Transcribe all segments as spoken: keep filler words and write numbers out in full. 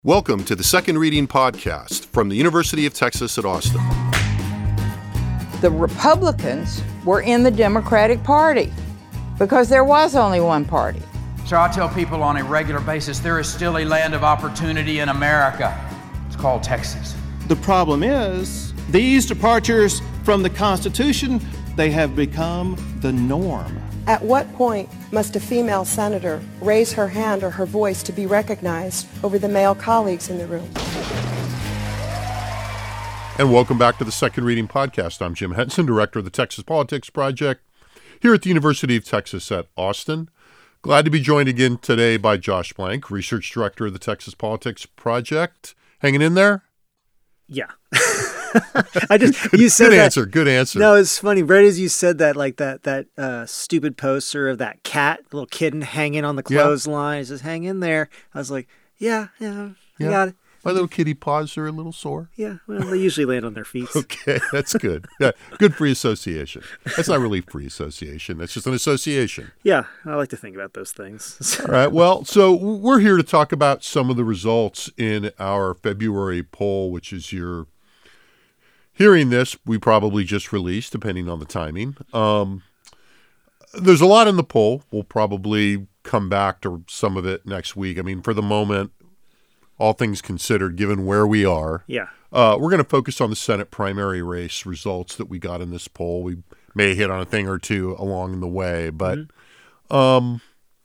Welcome to the Second Reading Podcast from the University of Texas at Austin. The Republicans were in the Democratic Party because there was only one party. So I tell people on a regular basis, there is still a land of opportunity in America. It's called Texas. The problem is, these departures from the Constitution, they have become the norm. At what point must a female senator raise her hand or her voice to be recognized over the male colleagues in the room? And welcome back to the Second Reading Podcast. I'm Jim Henson, director of the Texas Politics Project here at the University of Texas at Austin. Glad to be joined again today by Josh Blank, research director of the Texas Politics Project. Hanging in there? Yeah. I just you said good that, answer. Good answer. No, it's funny. Right as you said that, like that that uh, stupid poster of that cat, little kitten hanging on the clothesline, yeah. It says "hang in there." I was like, "Yeah, yeah, I yeah. got it." My little kitty paws are a little sore. Yeah, well, they usually land on their feet. Okay, that's good. Yeah, good free association. That's not really free association. That's just an association. Yeah, I like to think about those things. All right. Well, so we're here to talk about some of the results in our February poll, which is your hearing this, we probably just released, depending on the timing. Um, there's a lot in the poll. We'll probably come back to some of it next week. I mean, for the moment, all things considered, given where we are, yeah, uh, we're going to focus on the Senate primary race results that we got in this poll. We may hit on a thing or two along the way, but, mm-hmm. um,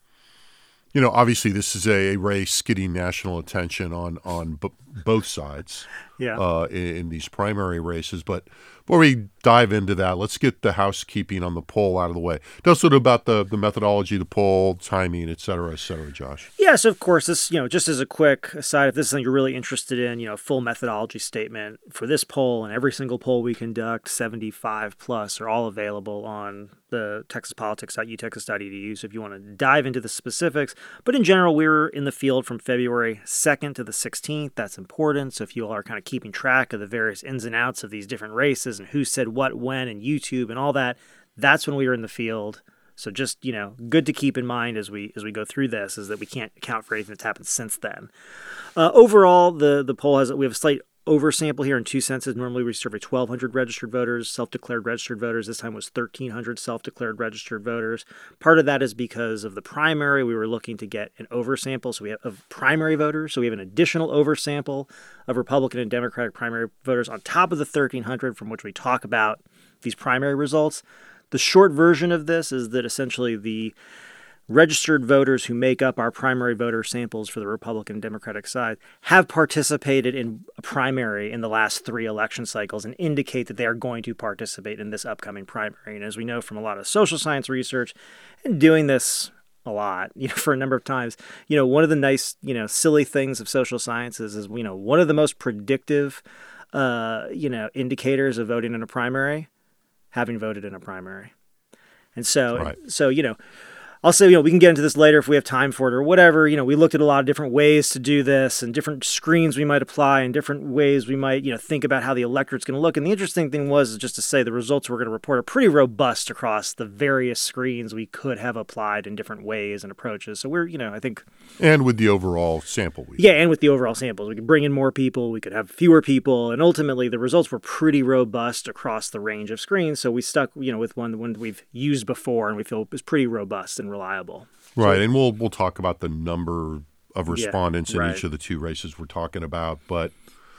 you know, obviously this is a, a race getting national attention on on b- both sides. Yeah. Uh, in, in these primary races. But before we dive into that, let's get the housekeeping on the poll out of the way. Tell us a little about the, the methodology, the poll, timing, et cetera, et cetera, Josh. Yes, of course. This, you know, just as a quick aside, if this is something you're really interested in, you know, full methodology statement for this poll and every single poll we conduct, seventy-five plus, are all available on the texas politics dot u texas dot e d u. So if you want to dive into the specifics, but in general, we were in the field from February second to the sixteenth. That's important. So if you all are kind of keeping track of the various ins and outs of these different races and who said what when and YouTube and all that, that's when we were in the field. So just, you know, good to keep in mind as we as we go through this is that we can't account for anything that's happened since then. Uh, overall, the the poll has we have a slight oversample here in two census. Normally we survey twelve hundred registered voters, self-declared registered voters. This time was thirteen hundred self-declared registered voters. Part of that is because of the primary. We were looking to get an oversample, so we have of primary voters. So we have an additional oversample of Republican and Democratic primary voters on top of the thirteen hundred from which we talk about these primary results. The short version of this is that essentially the registered voters who make up our primary voter samples for the Republican and Democratic side have participated in a primary in the last three election cycles and indicate that they are going to participate in this upcoming primary. And as we know from a lot of social science research and doing this a lot, you know, for a number of times, you know, one of the nice, you know, silly things of social sciences is, you know, one of the most predictive, uh, you know, indicators of voting in a primary, having voted in a primary. And so, right. so, you know, I'll say, you know, we can get into this later if we have time for it or whatever. You know, we looked at a lot of different ways to do this and different screens we might apply and different ways we might, you know, think about how the electorate's going to look. And the interesting thing was just to say the results we're going to report are pretty robust across the various screens we could have applied in different ways and approaches. So we're, you know, I think. And with the overall sample. We yeah, and with the overall samples. We could bring in more people. We could have fewer people. And ultimately, the results were pretty robust across the range of screens. So we stuck, you know, with one, one that we've used before and we feel is pretty robust and reliable. Right, so, and we'll we'll talk about the number of respondents yeah, right. in each of the two races we're talking about. But,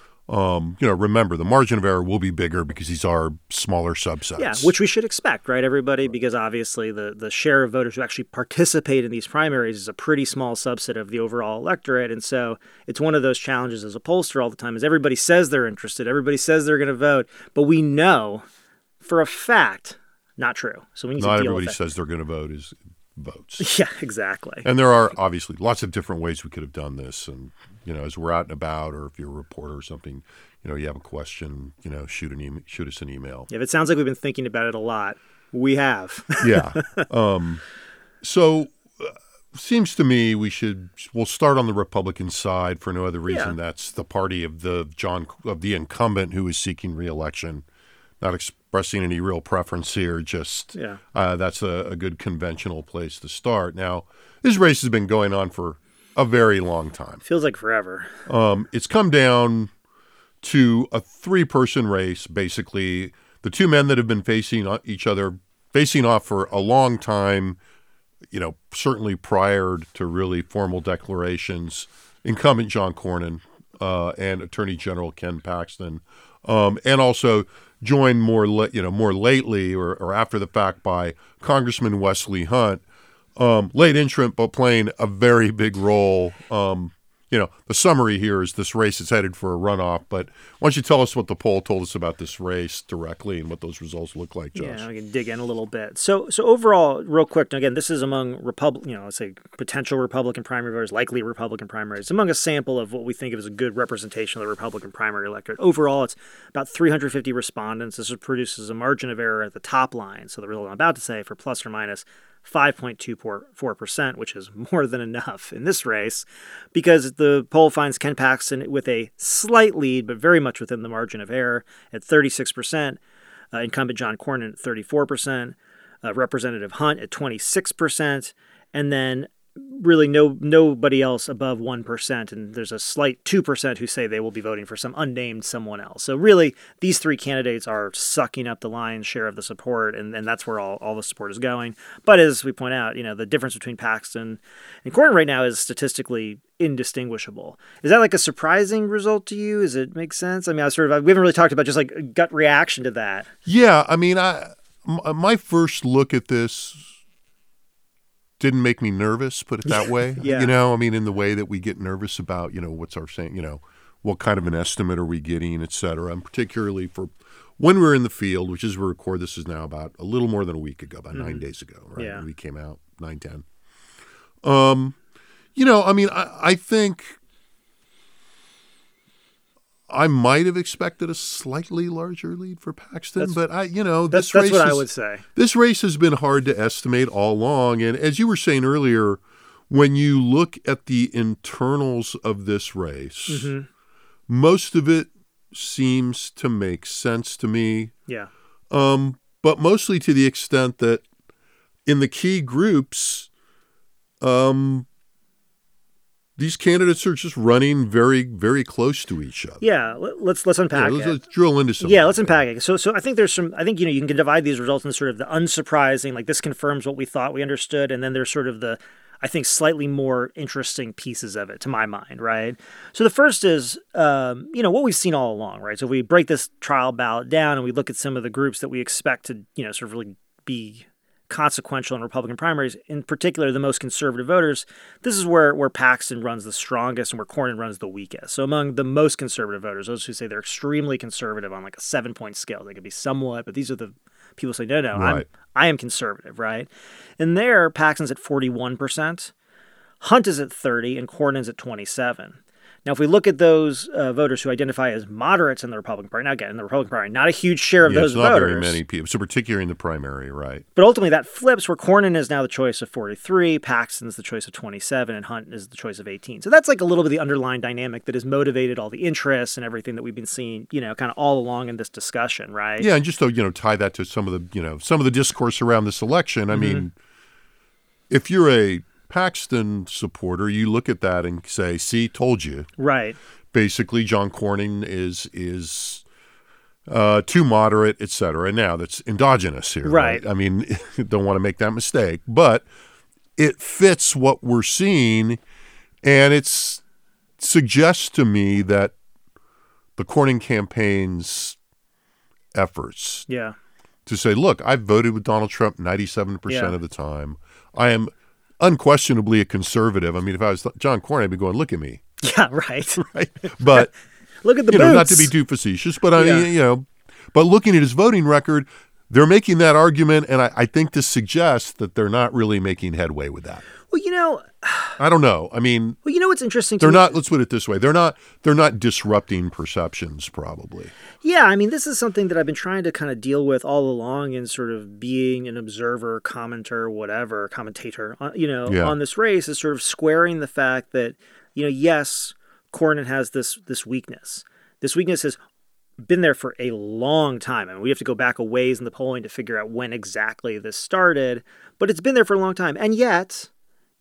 um, you know, remember, the margin of error will be bigger because these are smaller subsets. Yeah, which we should expect, right, everybody? Because obviously the, the share of voters who actually participate in these primaries is a pretty small subset of the overall electorate. And so it's one of those challenges as a pollster all the time is everybody says they're interested. Everybody says they're going to vote. But we know for a fact, not true. So we need Not to deal everybody with says they're going to vote is votes. Yeah, exactly. And there are obviously lots of different ways we could have done this. And, you know, as we're out and about or if you're a reporter or something, you know, you have a question, you know, shoot an e- shoot us an email. Yeah, if it sounds like we've been thinking about it a lot, we have. yeah. Um, so uh, seems to me we should, we'll start on the Republican side for no other reason. Yeah. That's the party of the John, of the incumbent who is seeking re-election. Not expressing any real preference here, just yeah. uh, that's a, a good conventional place to start. Now, this race has been going on for a very long time. Feels like forever. Um, it's come down to a three-person race, basically. The two men that have been facing each other, facing off for a long time, you know, certainly prior to really formal declarations, incumbent John Cornyn uh, and Attorney General Ken Paxton, um, and also joined more, la- you know, more lately or, or after the fact by Congressman Wesley Hunt, um, late entrant but playing a very big role. Um, you know, the summary here is this race is headed for a runoff. But why don't you tell us what the poll told us about this race directly and what those results look like, Josh? Yeah, we can dig in a little bit. So, so overall, real quick, again, this is among Repub- you know, let's say potential Republican primary voters, likely Republican primaries, among a sample of what we think of as a good representation of the Republican primary electorate. Overall, it's about three hundred fifty respondents. This produces a margin of error at the top line. So the result I'm about to say for plus or minus five point two four percent, which is more than enough in this race, because the poll finds Ken Paxton with a slight lead, but very much within the margin of error at thirty-six percent, uh, incumbent John Cornyn at thirty-four percent, uh, Representative Hunt at twenty-six percent, and then really no nobody else above one percent, and there's a slight two percent who say they will be voting for some unnamed someone else. So really, these three candidates are sucking up the lion's share of the support, and, and that's where all, all the support is going. But as we point out, you know, the difference between Paxton and Cornyn right now is statistically indistinguishable. Is that like a surprising result to you? Does it make sense? I mean, I sort of we haven't really talked about just like a gut reaction to that. Yeah, I mean, I my first look at this didn't make me nervous, put it that way. Yeah. You know, I mean, in the way that we get nervous about, you know, what's our saying, you know, what kind of an estimate are we getting, et cetera. And particularly for when we're in the field, which is we record, this is now about a little more than a week ago, about mm-hmm. nine days ago, right? Yeah. We came out, nine, ten. Um, you know, I mean, I, I think I might have expected a slightly larger lead for Paxton, that's, but I, you know, that's, this that's race what is, I would say. This race has been hard to estimate all along, and as you were saying earlier, when you look at the internals of this race, mm-hmm. most of it seems to make sense to me. Yeah. Um, but mostly to the extent that in the key groups, um. these candidates are just running very, very close to each other. Yeah, let's let's unpack yeah, let's, it. Let's drill into some. Yeah, let's unpack it. So, so I think there's some. I think you know you can divide these results into sort of the unsurprising, like this confirms what we thought we understood, and then there's sort of the, I think, slightly more interesting pieces of it, to my mind, right? So the first is, um, you know, what we've seen all along, right? So if we break this trial ballot down and we look at some of the groups that we expect to, you know, sort of really be consequential in Republican primaries, in particular the most conservative voters, this is where, where Paxton runs the strongest and where Cornyn runs the weakest. So among the most conservative voters, those who say they're extremely conservative on like a seven-point scale, they could be somewhat, but these are the people who say, no, no, right. I'm, I am conservative, right? And there, Paxton's at forty-one percent, Hunt is at thirty, and Cornyn's at twenty-seven. Now, if we look at those uh, voters who identify as moderates in the Republican Party, now again, in the Republican Party, not a huge share of yeah, those it's not voters. very many people, so particularly in the primary, right? But ultimately, that flips where Cornyn is now the choice of forty-three, Paxton's the choice of twenty-seven, and Hunt is the choice of eighteen. So that's like a little bit of the underlying dynamic that has motivated all the interests and everything that we've been seeing, you know, kind of all along in this discussion, right? Yeah, and just to, you know, tie that to some of the, you know, some of the discourse around this election. I mm-hmm. mean, if you're a Paxton supporter, you look at that and say, see, told you. Right. Basically, John Cornyn is is uh, too moderate, et cetera. Now, that's endogenous here. Right. right? I mean, don't want to make that mistake. But it fits what we're seeing, and it suggests to me that the Cornyn campaign's efforts yeah. to say, look, I've voted with Donald Trump ninety-seven percent yeah. of the time. I am unquestionably a conservative. I mean, if I was John Cornyn, I'd be going, look at me. Yeah, right. right. But look at the you boots. know, not to be too facetious, but I yeah. mean, you know, but looking at his voting record, they're making that argument, and I, I think this suggests that they're not really making headway with that. Well, you know, I don't know. I mean, well, you know what's interesting? They're to not. me? Let's put it this way: they're not. They're not disrupting perceptions, probably. Yeah, I mean, this is something that I've been trying to kind of deal with all along, in sort of being an observer, commenter, whatever, commentator, you know, yeah. on this race, is sort of squaring the fact that, you know, yes, Cornyn has this this weakness. This weakness has been there for a long time. I mean, we have to go back a ways in the polling to figure out when exactly this started, but it's been there for a long time, and yet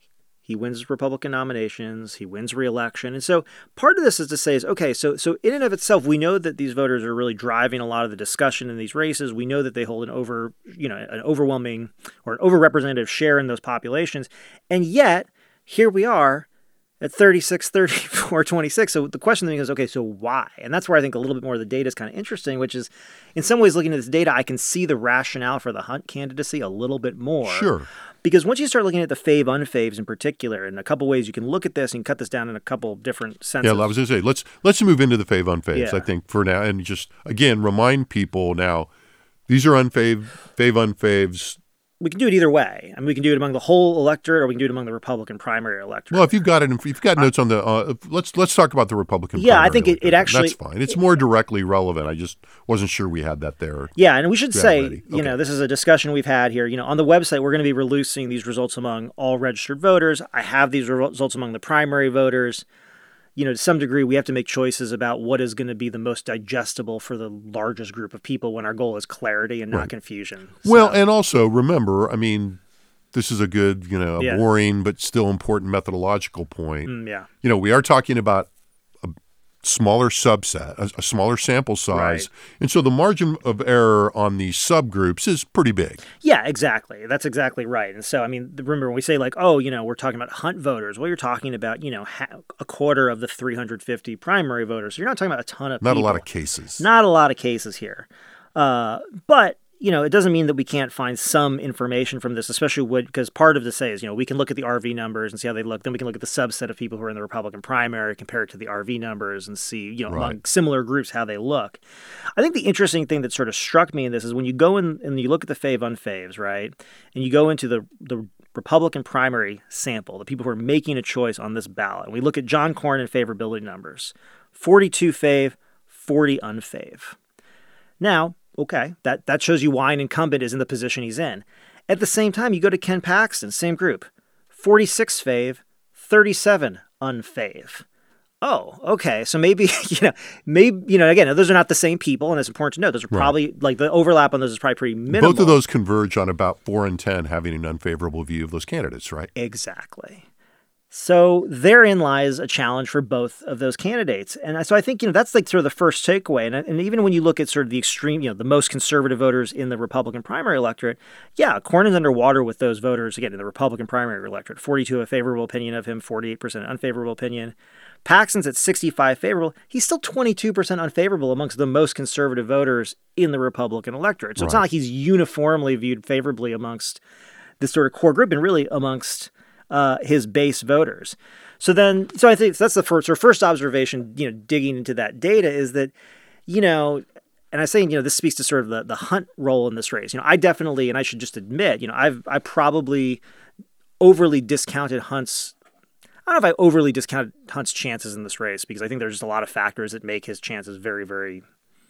He wins Republican nominations. He wins re-election. And so part of this is to say is, okay, so so in and of itself, we know that these voters are really driving a lot of the discussion in these races. We know that they hold an over, you know, an overwhelming or an overrepresentative share in those populations. And yet, here we are at thirty-six, thirty-four, twenty-six. So the question then is, okay, so why? And that's where I think a little bit more of the data is kind of interesting, which is in some ways looking at this data, I can see the rationale for the Hunt candidacy a little bit more. Sure. Because once you start looking at the fave, unfaves in particular, in a couple ways you can look at this and cut this down in a couple different senses. Yeah, I was going to say, let's let's move into the fave, unfaves, Yeah. I think, for now. And just, again, remind people now, these are unfave, fave, unfaves. We can do it either way. I mean, we can do it among the whole electorate, or we can do it among the Republican primary electorate. Well, if you've got it, if you've got notes on the, uh, let's let's talk about the Republican. Yeah, I primary think it- it electorate. actually- That's fine. It's more directly relevant. I just wasn't sure we had that there. Yeah, and we should Yeah, say, ready. you Okay. know, this is a discussion we've had here. You know, on the website, we're going to be releasing these results among all registered voters. I have these results among the primary voters. You know, to some degree, we have to make choices about what is going to be the most digestible for the largest group of people when our goal is clarity and not Right. confusion. Well, So- and also remember, I mean, this is a good, you know, a Yeah. boring but still important methodological point. Mm, yeah. You know, we are talking about a smaller subset, a, a smaller sample size. Right. And so the margin of error on these subgroups is pretty big. Yeah, exactly. That's exactly right. And so, I mean, remember when we say like, oh, you know, we're talking about Hunt voters, well, you're talking about, you know, ha- a quarter of the three hundred fifty primary voters. So you're not talking about a ton of Not people. a lot of cases. Not a lot of cases here. Uh, but, you know, it doesn't mean that we can't find some information from this, especially because part of the say is, you know, we can look at the R V numbers and see how they look. Then we can look at the subset of people who are in the Republican primary, compare it to the R V numbers and see, you know, Right. among similar groups, how they look. I think the interesting thing that sort of struck me in this is when you go in and you look at the fave unfaves, right? And you go into the, the Republican primary sample, the people who are making a choice on this ballot. And we look at John Cornyn favorability numbers, forty-two fave, forty unfave. Now, okay, that, that shows you why an incumbent is in the position he's in. At the same time, you go to Ken Paxton, same group, forty-six fave, thirty-seven unfave. Oh, okay. So maybe, you know, maybe, you know, again, those are not the same people, and it's important to know. Those are probably, like, the overlap on those is probably pretty minimal. Both of those converge on about four and ten having an unfavorable view of those candidates, right? Exactly. So therein lies a challenge for both of those candidates. And so I think, you know, that's like sort of the first takeaway. And, and even when you look at sort of the extreme, you know, the most conservative voters in the Republican primary electorate, yeah, Cornyn's underwater with those voters, again, in the Republican primary electorate. forty-two a favorable opinion of him, forty-eight percent unfavorable opinion. Paxton's at sixty-five favorable. He's still twenty-two percent unfavorable amongst the most conservative voters in the Republican electorate. So it's not Right. like he's uniformly viewed favorably amongst this sort of core group and really amongst uh, his base voters. So then, so I think so that's the first, or first observation, you know, digging into that data is that, you know, and I say, you know, this speaks to sort of the, the Hunt role in this race. You know, I definitely, and I should just admit, you know, I've, I probably overly discounted Hunt's, I don't know if I overly discounted Hunt's chances in this race because I think there's just a lot of factors that make his chances very, very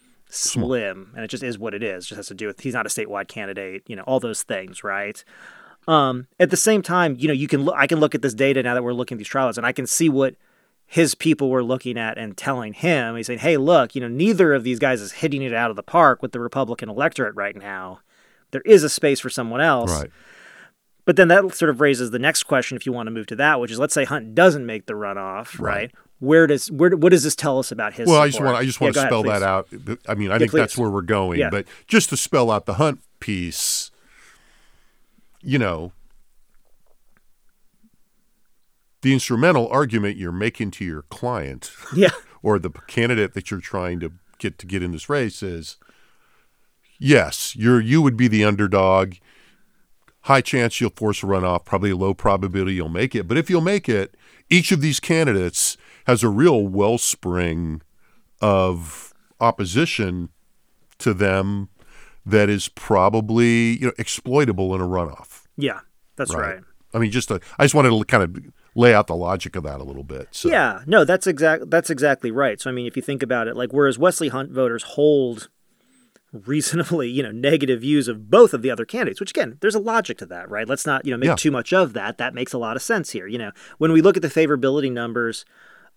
slim. And it just is what it is. It just has to do with, he's not a statewide candidate, you know, all those things, right? Um, at the same time, you know, you can look, I can look at this data now that we're looking at these trials and I can see what his people were looking at and telling him. He's saying, hey, look, you know, neither of these guys is hitting it out of the park with the Republican electorate right now. There is a space for someone else. Right. But then that sort of raises the next question, if you want to move to that, which is, let's say Hunt doesn't make the runoff, right? Right. Where does where what does this tell us about his? Well, support? I just want I just Yeah, want go to ahead, spell please. that out. I mean, I Yeah, think that's please. where we're going. Yeah. But just to spell out the Hunt piece, you know, the instrumental argument you're making to your client Yeah, or the candidate that you're trying to get to get in this race is, yes, you're you would be the underdog. High chance you'll force a runoff, probably a low probability you'll make it. But if you'll make it, each of these candidates has a real wellspring of opposition to them that is probably, you know, exploitable in a runoff. yeah, that's right. I mean, just a, I just wanted to kind of lay out the logic of that a little bit. So. Yeah, no, that's exact. That's exactly right. So I mean, if you think about it, like whereas Wesley Hunt voters hold reasonably, you know, negative views of both of the other candidates, which again, there's a logic to that, right? Let's not, you know, make Yeah. too much of that. That makes a lot of sense here. You know, when we look at the favorability numbers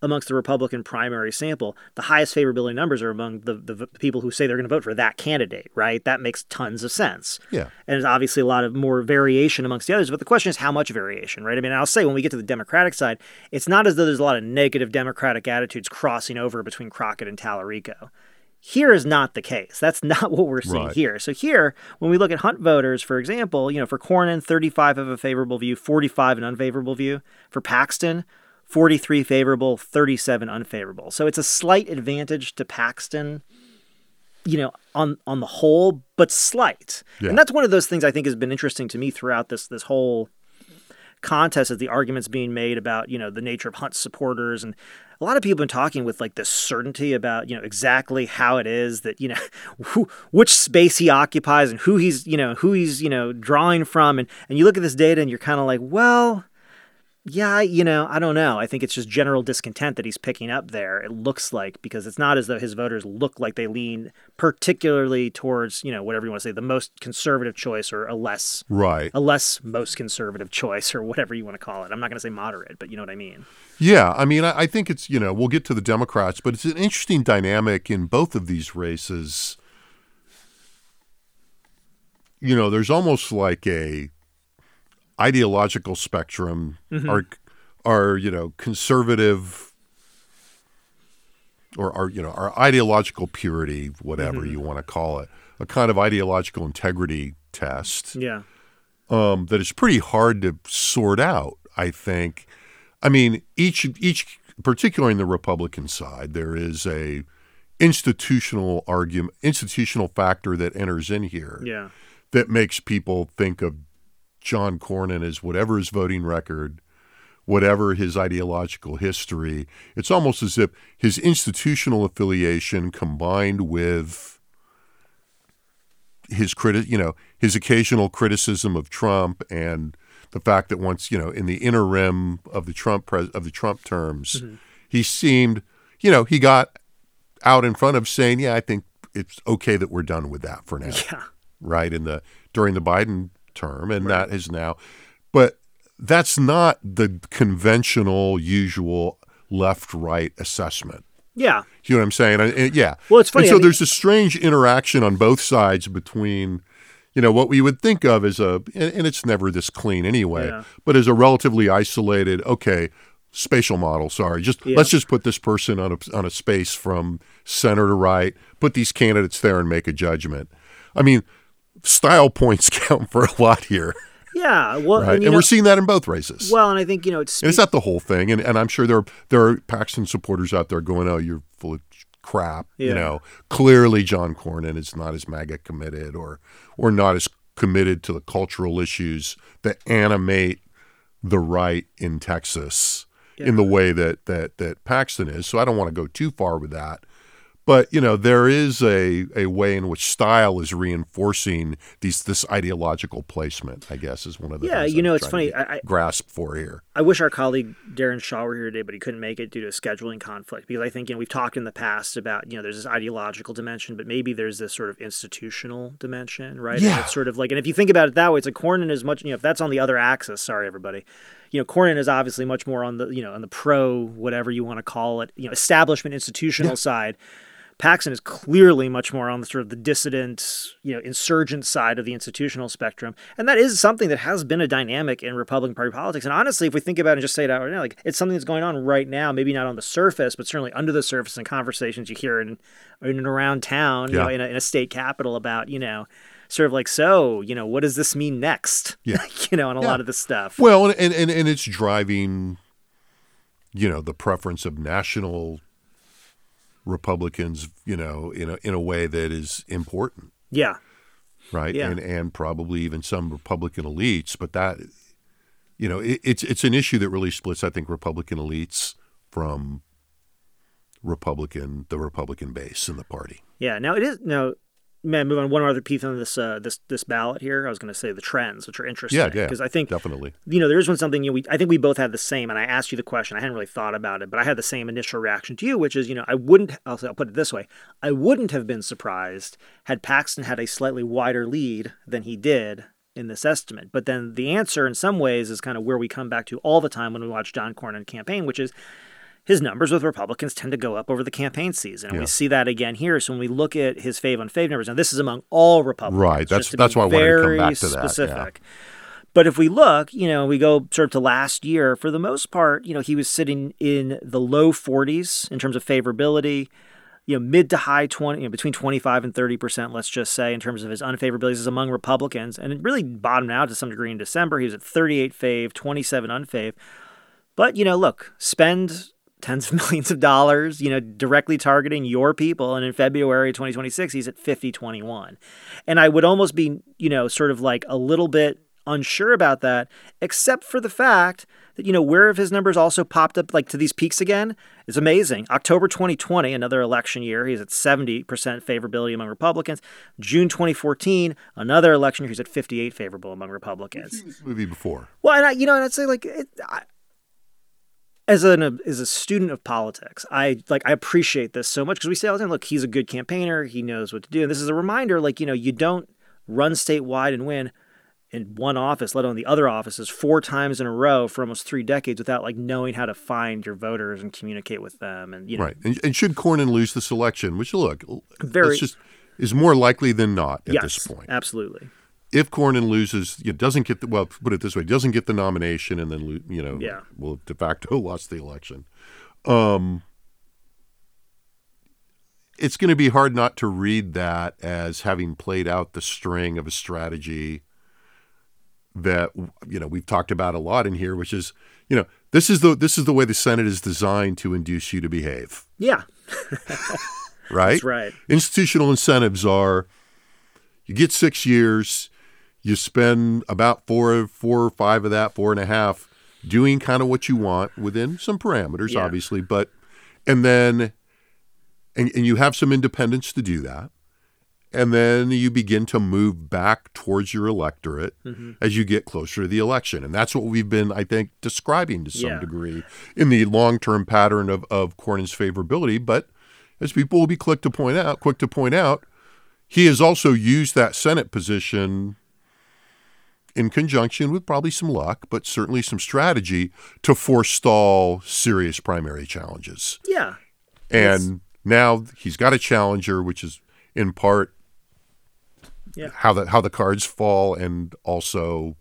amongst the Republican primary sample, the highest favorability numbers are among the, the people who say they're going to vote for that candidate, right? That makes tons of sense. Yeah. And there's obviously a lot of more variation amongst the others, but the question is how much variation, right? I mean, I'll say when we get to the Democratic side, it's not as though there's a lot of negative Democratic attitudes crossing over between Crockett and Tallarico. Here is not the case. That's not what we're seeing right. here. So here, when we look at Hunt voters, for example, you know, for Cornyn, thirty-five have a favorable view, forty-five an unfavorable view. For Paxton, forty-three favorable, thirty-seven unfavorable. So it's a slight advantage to Paxton, you know, on on the whole, but slight. Yeah. And that's one of those things I think has been interesting to me throughout this this whole contest, is the arguments being made about, you know, the nature of Hunt's supporters. And a lot of people have been talking with like this certainty about, you know, exactly how it is that, you know, who, which space he occupies and who he's, you know, who he's, you know, drawing from. And, and you look at this data and you're kind of like, well, yeah, you know, I don't know. I think it's just general discontent that he's picking up there, it looks like, because it's not as though his voters look like they lean particularly towards, you know, whatever you want to say, the most conservative choice, or a less right. a less most conservative choice, or whatever you want to call it. I'm not going to say moderate, but you know what I mean. Yeah, I mean, I, I think it's, you know, we'll get to the Democrats, but it's an interesting dynamic in both of these races. You know, there's almost like a ideological spectrum, mm-hmm. are, are, you know, conservative, or are, you know, our ideological purity, whatever mm-hmm. you want to call it, a kind of ideological integrity test. Yeah. Um, that is pretty hard to sort out, I think. I mean, each, each, particularly in the Republican side, there is a institutional argument, institutional factor that enters in here. Yeah. That makes people think of John Cornyn as whatever his voting record, whatever his ideological history. It's almost as if his institutional affiliation combined with his criti- you know, his occasional criticism of Trump, and the fact that once, you know, in the interim of the Trump pres- of the Trump terms, mm-hmm. he seemed, you know, he got out in front of saying, yeah, I think it's okay that we're done with that for now. Yeah. Right, in the during the Biden term, and right. that is now, but that's not the conventional, usual left-right assessment. Yeah, you know what I'm saying? I, I, yeah. Well, it's funny. And so I mean, there's a strange interaction on both sides between, you know, what we would think of as a, and, and it's never this clean anyway, yeah. but as a relatively isolated, okay, spatial model. Sorry, just yeah. let's just put this person on a on a space from center to right, put these candidates there, and make a judgment. I mean, style points count for a lot here. Yeah, well, right? and, and know, we're seeing that in both races. Well, and I think, you know, it's and it's not the whole thing, and and I'm sure there are, there are Paxton supporters out there going, "Oh, you're full of crap." Yeah. You know, clearly John Cornyn is not as MAGA committed, or or not as committed to the cultural issues that animate the right in Texas yeah. in the way that that that Paxton is. So I don't want to go too far with that. But, you know, there is a, a way in which style is reinforcing these this ideological placement, I guess, is one of the yeah, things you know, I'm it's funny. I, I grasp for here. I wish our colleague Darren Shaw were here today, but he couldn't make it due to a scheduling conflict, because I think, you know, we've talked in the past about, you know, there's this ideological dimension, but maybe there's this sort of institutional dimension, right? Yeah. And it's sort of like, and if you think about it that way, it's like Cornyn is much, you know, if that's on the other axis, sorry, everybody, you know, Cornyn is obviously much more on the, you know, on the pro, whatever you want to call it, you know, establishment institutional yeah. side. Paxton is clearly much more on the sort of the dissident, you know, insurgent side of the institutional spectrum. And that is something that has been a dynamic in Republican Party politics. And honestly, if we think about it and just say it out right now, like, it's something that's going on right now, maybe not on the surface, but certainly under the surface in conversations you hear in, in and around town, you yeah. know, in a, in a state capital about, you know, sort of like, so, you know, what does this mean next? Yeah. you know, and a yeah. lot of this stuff. Well, and, and, and it's driving, you know, the preference of national Republicans, you know, in a in a way that is important. Yeah. Right. Yeah. And and probably even some Republican elites, but that, you know, it, it's it's an issue that really splits, I think, Republican elites from Republican the Republican base in the party. Yeah. Now it is now. May I move on one other piece on this uh, this this ballot here? I was going to say the trends, which are interesting. Yeah, yeah, because I think definitely. You know, there is one something. You know, we I think we both had the same, and I asked you the question. I hadn't really thought about it, but I had the same initial reaction to you, which is, you know, I wouldn't. I'll, I'll put it this way: I wouldn't have been surprised had Paxton had a slightly wider lead than he did in this estimate. But then the answer, in some ways, is kind of where we come back to all the time when we watch John Cornyn campaign, which is, his numbers with Republicans tend to go up over the campaign season. And Yeah. we see that again here. So when we look at his fave unfave numbers, now this is among all Republicans. Right. That's just to that's be why I wanted to come very back to that. specific. But if we look, you know, we go sort of to last year, for the most part, you know, he was sitting in the low forties in terms of favorability, you know, mid to high twenty, you know, between twenty-five and thirty percent, let's just say, in terms of his unfavorabilities is among Republicans. And it really bottomed out to some degree in December. He was at thirty-eight fave, twenty-seven unfave. But, you know, look, spend tens of millions of dollars, you know, directly targeting your people. And in February twenty twenty-six, he's at fifty twenty-one. And I would almost be, you know, sort of like a little bit unsure about that, except for the fact that, you know, where have his numbers also popped up like to these peaks again? It's amazing. October twenty twenty, another election year, he's at seventy percent favorability among Republicans. June twenty fourteen, another election year, he's at fifty-eight favorable among Republicans. I've seen this movie before. Well, and I, you know, and I'd say like, it, I, as an as a student of politics, I like I appreciate this so much because we say all the time, look, he's a good campaigner, he knows what to do, and this is a reminder, like, you know, you don't run statewide and win in one office, let alone the other offices, four times in a row for almost three decades without like knowing how to find your voters and communicate with them, and you know, Right. And, and should Cornyn lose this election, which look, Very- let's just is more likely than not at yes, this point. absolutely. If Cornyn loses, you know, doesn't get the well, put it this way, doesn't get the nomination, and then lo- you know, Yeah. will de facto lost the election. Um, it's going to be hard not to read that as having played out the string of a strategy that, you know, we've talked about a lot in here, which is, you know, this is the this is the way the Senate is designed to induce you to behave. Yeah, Right? that's right. Institutional incentives are you get six years, you spend about four, four or five of that, four and a half, doing kind of what you want within some parameters, Yeah. obviously, but and then and, and you have some independence to do that. And then you begin to move back towards your electorate Mm-hmm. as you get closer to the election. And that's what we've been, I think, describing to some Yeah. degree in the long-term pattern of, of Cornyn's favorability. But as people will be quick to point out, quick to point out, he has also used that Senate position in conjunction with probably some luck, but certainly some strategy to forestall serious primary challenges. Yeah, And now he's got a challenger, which is in part Yeah. how the how the cards fall, and also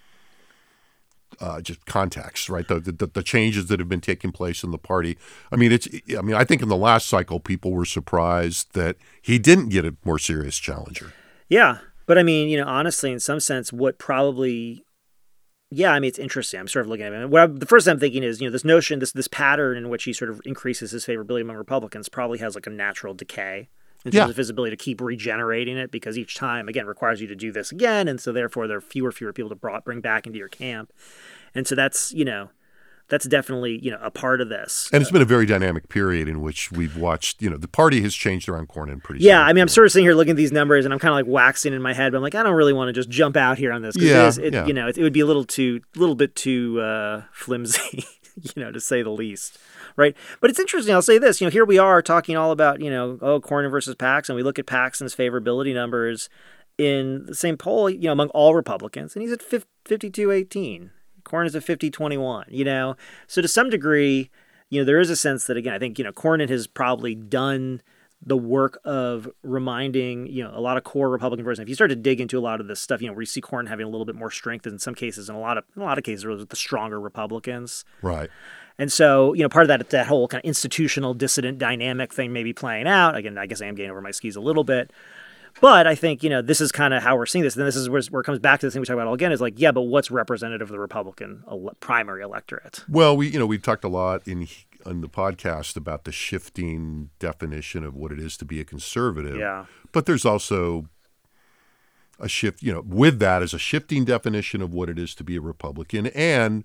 uh, just context, right? The, the the changes that have been taking place in the party. I mean, it's. I mean, I think in the last cycle, people were surprised that he didn't get a more serious challenger. yeah. But I mean, you know, honestly, in some sense, what probably, yeah, I mean, it's interesting. I'm sort of looking at it. What I, the first I'm thinking is, you know, this notion, this this pattern in which he sort of increases his favorability among Republicans probably has like a natural decay in terms Yeah. of his ability to keep regenerating it, because each time, again, requires you to do this again. And so therefore there are fewer, fewer people to brought, bring back into your camp. And so that's, you know, that's definitely, you know, a part of this. And it's been a very dynamic period in which we've watched, you know, the party has changed around Cornyn pretty Yeah, I mean, I'm significantly. sort of sitting here looking at these numbers, and I'm kind of like waxing in my head, but I'm like, I don't really want to just jump out here on this. 'Cause Yeah, it is, it, yeah. you know, it, it would be a little too, little bit too uh, flimsy, you know, to say the least, right? But it's interesting. I'll say this, you know, here we are talking all about, you know, oh, Cornyn versus Paxson. We look at Paxson's favorability numbers in the same poll, you know, among all Republicans, and he's at fifty-two eighteen. Cornyn is at fifty twenty-one, you know? So to some degree, you know, there is a sense that, again, I think, you know, Cornyn has probably done the work of reminding, you know, a lot of core Republican voters. If you start to dig into a lot of this stuff, you know, we see Cornyn having a little bit more strength in some cases, in a lot of, in a lot of cases, with the stronger Republicans. Right. And so, you know, part of that, that whole kind of institutional dissident dynamic thing may be playing out. Again, I guess I am getting over my skis a little bit. But I think, you know, this is kind of how we're seeing this. And this is where, where it comes back to the thing we talk about all again is like, yeah, but what's representative of the Republican ele- primary electorate? Well, we you know we've talked a lot in on the podcast about the shifting definition of what it is to be a conservative. Yeah. But there's also a shift, you know, with that is a shifting definition of what it is to be a Republican. And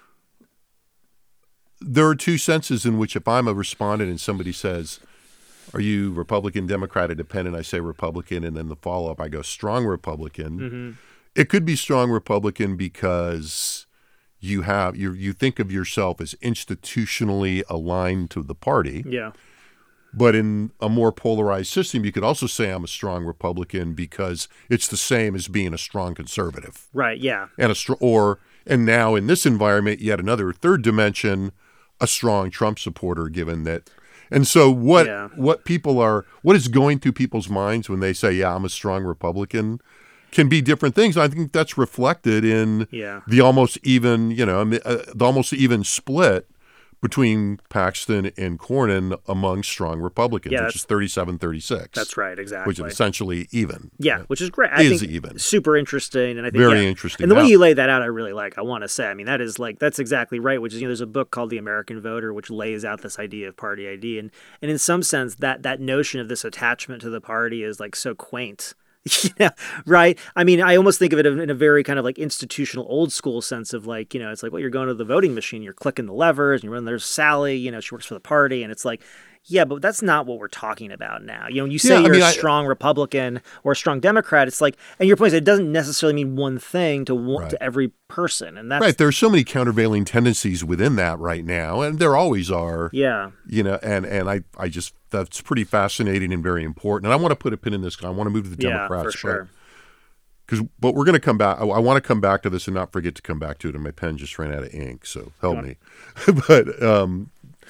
there are two senses in which if I'm a respondent and somebody says, are you Republican, Democrat, Independent? I say Republican, and then the follow-up, I go strong Republican. Mm-hmm. It could be strong Republican because you have you you think of yourself as institutionally aligned to the party. Yeah. But in a more polarized system, you could also say I'm a strong Republican because it's the same as being a strong conservative. Right. Yeah. And a str- or and now in this environment, yet another third dimension, a strong Trump supporter, given that. And so what Yeah. what people are, what is going through people's minds when they say, yeah, I'm a strong Republican, can be different things. I think that's reflected in Yeah. the almost even, you know, uh, the almost even split between Paxton and Cornyn among strong Republicans, Yeah, which that's- is thirty-seven thirty-six. That's right, exactly. Which is essentially even. Yeah, which is great. I Is think even. super interesting, and I think Very yeah. interesting. And the way Now- you lay that out, I really like. I want to say, I mean, that is like that's exactly right. Which is, you know, there's a book called The American Voter, which lays out this idea of party I D, and and in some sense, that that notion of this attachment to the party is like so quaint. Yeah, right. I mean, I almost think of it in a very kind of like institutional, old school sense of like, you know, it's like, well, you're going to the voting machine, you're clicking the levers, and you're when there's Sally, you know, she works for the party, and it's like, yeah, but that's not what we're talking about now. You know, when you say Yeah, I you're mean, a I- strong Republican or a strong Democrat, it's like, and your point is, it doesn't necessarily mean one thing to one, Right. to every person, and that's Right. There's so many countervailing tendencies within that right now, and there always are. yeah, You know, and, and I, I just, that's pretty fascinating and very important. And I want to put a pin in this. I want to move to the yeah, Democrats. for sure. But, Cause, but we're going to come back. I, I want to come back to this and not forget to come back to it. And my pen just ran out of ink, so help me. but um,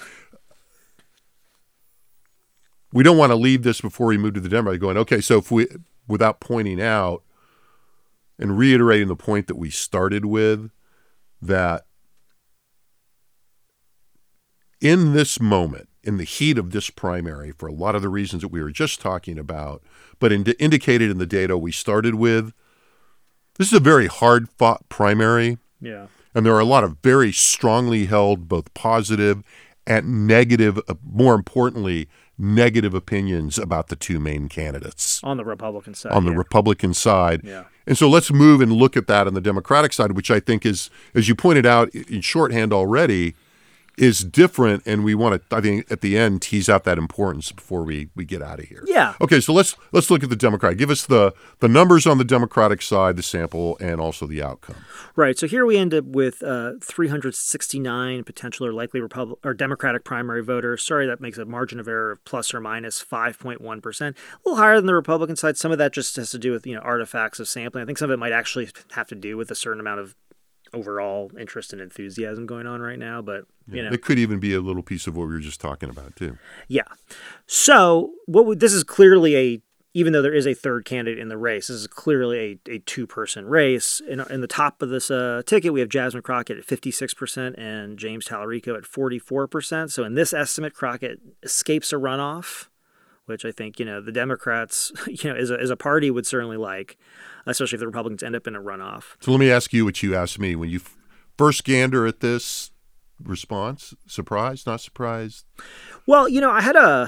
we don't want to leave this before we move to the Democrats. Going, okay, so if we, without pointing out and reiterating the point that we started with, that in this moment, in the heat of this primary, for a lot of the reasons that we were just talking about, but in, indicated in the data we started with, this is a very hard-fought primary, Yeah, and there are a lot of very strongly held, both positive and negative, uh, more importantly, negative opinions about the two main candidates on the Republican side, on the yeah. Republican side. Yeah. And so let's move and look at that on the Democratic side, which I think is, as you pointed out in shorthand already, is different, and we want to, I think, at the end, tease out that importance before we, we get out of here. Yeah. Okay, so let's let's look at the Democratic. Give us the the numbers on the Democratic side, the sample, and also the outcome. Right. So here we end up with uh, three hundred sixty-nine potential or likely Republic or Democratic primary voters. Sorry, that makes a margin of error of plus or minus five point one percent. A little higher than the Republican side. Some of that just has to do with, you know, artifacts of sampling. I think some of it might actually have to do with a certain amount of overall interest and enthusiasm going on right now. But, you know. It could even be a little piece of what we were just talking about, too. Yeah. So what would, this is clearly a, even though there is a third candidate in the race, this is clearly a, a two-person race. In, in the top of this uh, ticket, we have Jasmine Crockett at fifty-six percent and James Tallarico at forty-four percent. So in this estimate, Crockett escapes a runoff, which I think, you know, the Democrats, you know, as a, as a party would certainly like, especially if the Republicans end up in a runoff. So let me ask you what you asked me. When you f- first gander at this response, surprised, not surprised? Well, you know, I had a,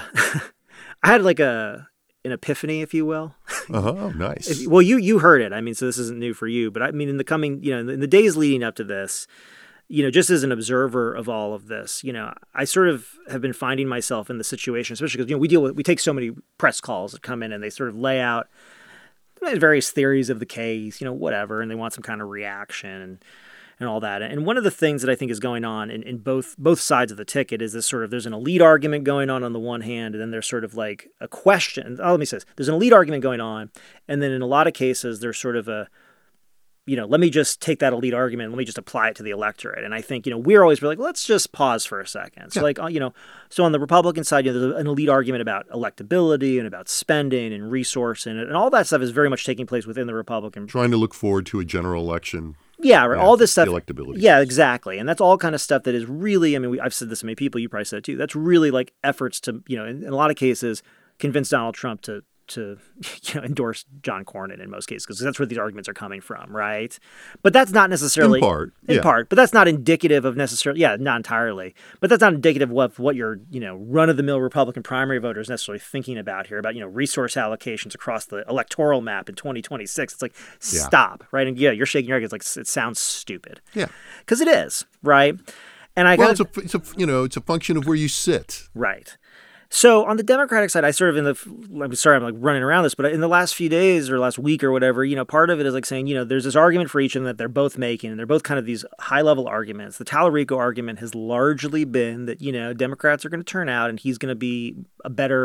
I had like a, an epiphany, if you will. Uh-huh. Oh, nice. If, well, you you heard it. I mean, so this isn't new for you, but I mean, in the coming, you know, in the days leading up to this, you know, just as an observer of all of this, you know, I sort of have been finding myself in the situation, especially because, you know, we deal with, we take so many press calls that come in and they sort of lay out various theories of the case, you know, whatever, and they want some kind of reaction and, and all that. And one of the things that I think is going on in, in both both sides of the ticket is this sort of, there's an elite argument going on on the one hand, and then there's sort of like a question. Oh, let me say this. There's an elite argument going on, and then in a lot of cases, there's sort of a, you know, let me just take that elite argument, let me just apply it to the electorate. And I think, you know, we're always like, let's just pause for a second. So, yeah. like, you know, so on the Republican side, you know, there's an elite argument about electability and about spending and resource, and, and all that stuff is very much taking place within the Republican. Trying to look forward to a general election. Yeah, right. Yeah, all this stuff. Electability. Yeah, exactly. And that's all kind of stuff that is really, I mean, we, I've said this to many people, you probably said it too. That's really like efforts to, you know, in, in a lot of cases, convince Donald Trump to, to you know, endorse John Cornyn in most cases, because that's where these arguments are coming from, right? But that's not necessarily... In part, In yeah. part, but that's not indicative of necessarily... Yeah, not entirely. But that's not indicative of what your, you know, run-of-the-mill Republican primary voters necessarily thinking about here, about, you know, resource allocations across the electoral map in twenty twenty-six. It's like, Yeah. stop, right? And yeah, you're shaking your head. It's like, it sounds stupid. Yeah. Because it is, right? And I Well, kind it's of... a, it's a, you know, it's a function of where you sit. Right. So on the Democratic side, I sort of in the, I'm sorry, I'm like running around this, but in the last few days or last week or whatever, you know, part of it is like saying, you know, there's this argument for each of them that they're both making, and they're both kind of these high level arguments. The Tallarico argument has largely been that, you know, Democrats are going to turn out and he's going to be a better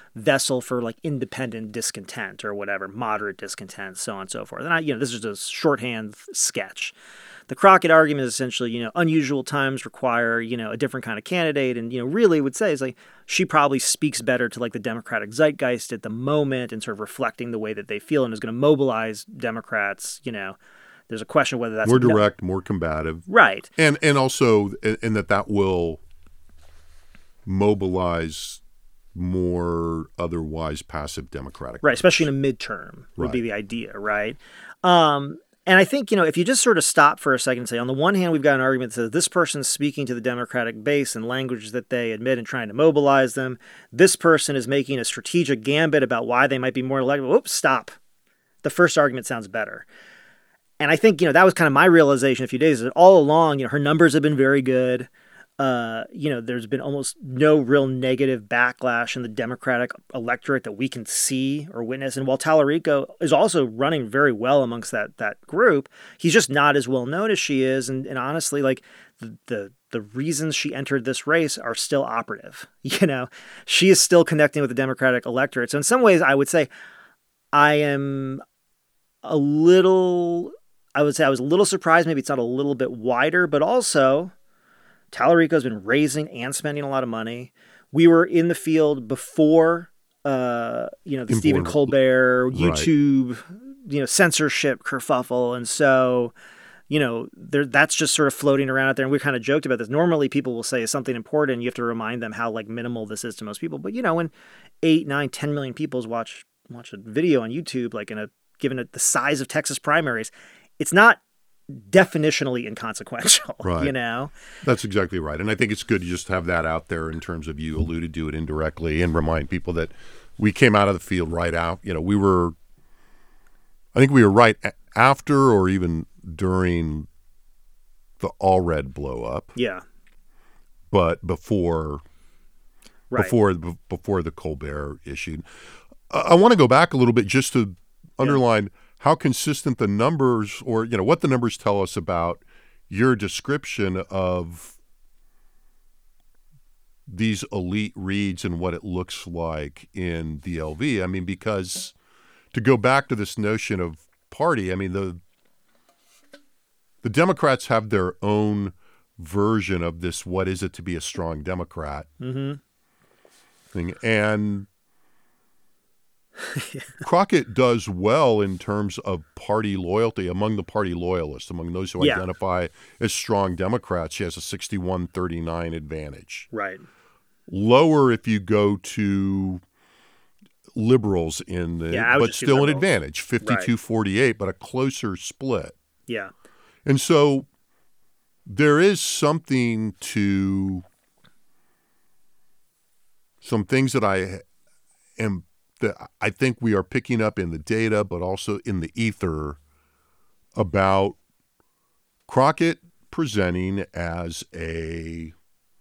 vessel for like independent discontent or whatever, moderate discontent, so on and so forth. And I, you know, this is just a shorthand sketch. The Crockett argument is essentially, you know, unusual times require, you know, a different kind of candidate. And, you know, really would say is like, she probably speaks better to like the Democratic zeitgeist at the moment and sort of reflecting the way that they feel and is going to mobilize Democrats. You know, there's a question of whether that's more direct, no- more combative. Right. And, and also, and that that will mobilize more otherwise passive Democratic. Right. Especially in a midterm would right. be the idea. Right. Um, And I think, you know, if you just sort of stop for a second and say, on the one hand, we've got an argument that says this person's speaking to the Democratic base in language that they admit and trying to mobilize them. This person is making a strategic gambit about why they might be more electable. Whoops, stop. The first argument sounds better. And I think, you know, that was kind of my realization a few days ago. All along, you know, her numbers have been very good. Uh, you know, there's been almost no real negative backlash in the Democratic electorate that we can see or witness. And while Tallarico is also running very well amongst that that group, he's just not as well known as she is. And, and honestly, like the, the the reasons she entered this race are still operative. You know, she is still connecting with the Democratic electorate. So in some ways, I would say I am a little, I would say I was a little surprised. Maybe it's not a little bit wider, but also Tallarico's been raising and spending a lot of money. We were in the field before, uh, you know, the Important. Stephen Colbert, YouTube, right. you know, censorship kerfuffle. And so, you know, there, that's just sort of floating around out there. And we kind of joked about this. Normally people will say something important. You have to remind them how like minimal this is to most people. But, you know, when eight, nine, ten million people watch, watch a video on YouTube, like in a, given it the size of Texas primaries, it's not definitionally inconsequential, right. you know? That's exactly right. And I think it's good to just have that out there in terms of you alluded to it indirectly and remind people that we came out of the field right out. You know, we were, I think we were right after or even during the Allred blow up. Yeah. But before, right. before, before the Colbert issue. I want to go back a little bit just to underline yeah. how consistent the numbers or, you know, what the numbers tell us about your description of these elite reads and what it looks like in the L V. I mean, because to go back to this notion of party, I mean, the the Democrats have their own version of this, what is it to be a strong Democrat mm-hmm. thing. And Crockett does well in terms of party loyalty among the party loyalists, among those who yeah. identify as strong Democrats. She has a sixty-one thirty-nine advantage. Right. Lower if you go to liberals in the, yeah, but still an advantage, fifty-two forty-eight, but a closer split. Yeah. And so there is something to some things that I am that I think we are picking up in the data, but also in the ether about Crockett presenting as a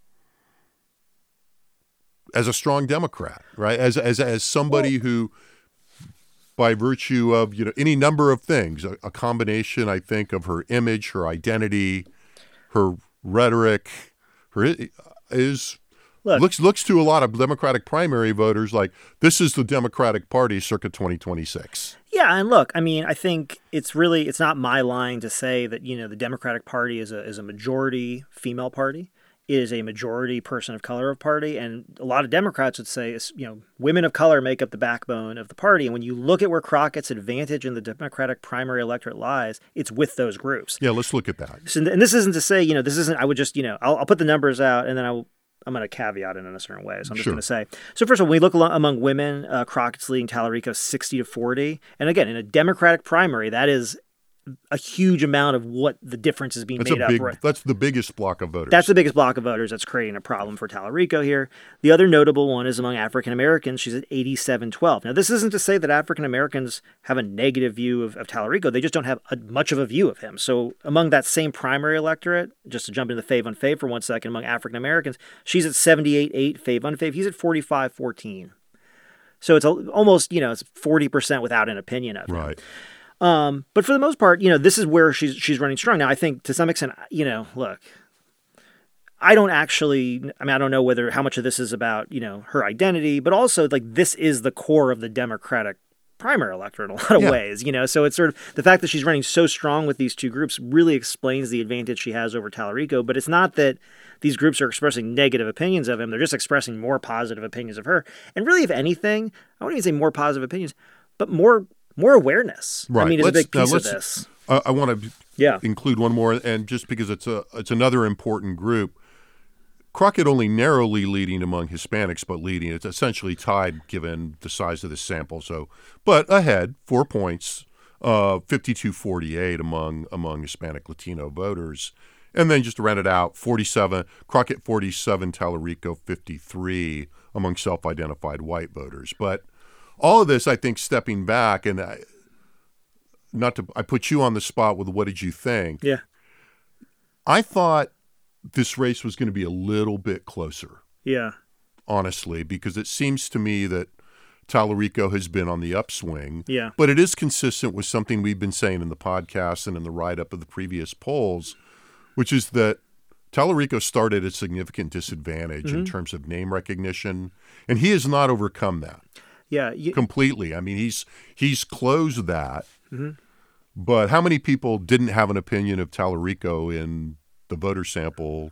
as a strong Democrat, right? As as as somebody who, by virtue of you know any number of things, a, a combination, I think, of her image, her identity, her rhetoric, her is. Look, looks looks to a lot of Democratic primary voters like this is the Democratic Party circa twenty twenty-six. Yeah, and look, I mean, I think it's really it's not my line to say that you know the Democratic Party is a is a majority female party. It is a majority person of color of party, and a lot of Democrats would say you know women of color make up the backbone of the party. And when you look at where Crockett's advantage in the Democratic primary electorate lies, it's with those groups. Yeah, let's look at that. So, and this isn't to say you know this isn't. I would just you know I'll, I'll put the numbers out, and then I will. I'm going to caveat it in a certain way. So I'm just sure. going to say, so first of all, when we look among women, uh, Crockett's leading Tallarico sixty to forty. And again, in a Democratic primary, that is a huge amount of what the difference is being that's made a up. Big, Right. That's the biggest block of voters. That's the biggest block of voters that's creating a problem for Tallarico here. The other notable one is among African Americans. She's at eighty-seven twelve. Now, this isn't to say that African Americans have a negative view of, of Tallarico. They just don't have a, much of a view of him. So among that same primary electorate, just to jump into the fave unfave for one second, among African Americans, she's at seventy-eight eight fave unfave. He's at forty-five fourteen. So it's a, almost, you know, it's forty percent without an opinion of him. Right. Um, but for the most part, you know, this is where she's she's running strong. Now, I think to some extent, you know, look, I don't actually, I mean, I don't know whether, how much of this is about, you know, her identity, but also like this is the core of the Democratic primary electorate in a lot of Yeah. ways, you know, so it's sort of the fact that she's running so strong with these two groups really explains the advantage she has over Tallarico, but it's not that these groups are expressing negative opinions of him. They're just expressing more positive opinions of her. And really, if anything, I wouldn't even say more positive opinions, but more more awareness. Right. I mean, it's Let's- a big now piece of let's- this. I, I want to Yeah. include one more, and just because it's a it's another important group. Crockett only narrowly leading among Hispanics, but leading. It's essentially tied given the size of the sample. So, but ahead, four points, uh, fifty-two forty-eight among among Hispanic Latino voters, and then just to round it out, forty-seven Crockett forty-seven, Tallarico fifty-three among self-identified white voters. But all of this, I think, stepping back, and I, not to, I put you on the spot with what did you think? Yeah. I thought this race was going to be a little bit closer, Yeah. honestly, because it seems to me that Tallarico has been on the upswing. Yeah. But it is consistent with something we've been saying in the podcast and in the write-up of the previous polls, which is that Tallarico started at significant disadvantage Mm-hmm. in terms of name recognition, and he has not overcome that Yeah. You, completely. I mean, he's he's closed that. Mm-hmm. But how many people didn't have an opinion of Tallarico in the voter sample,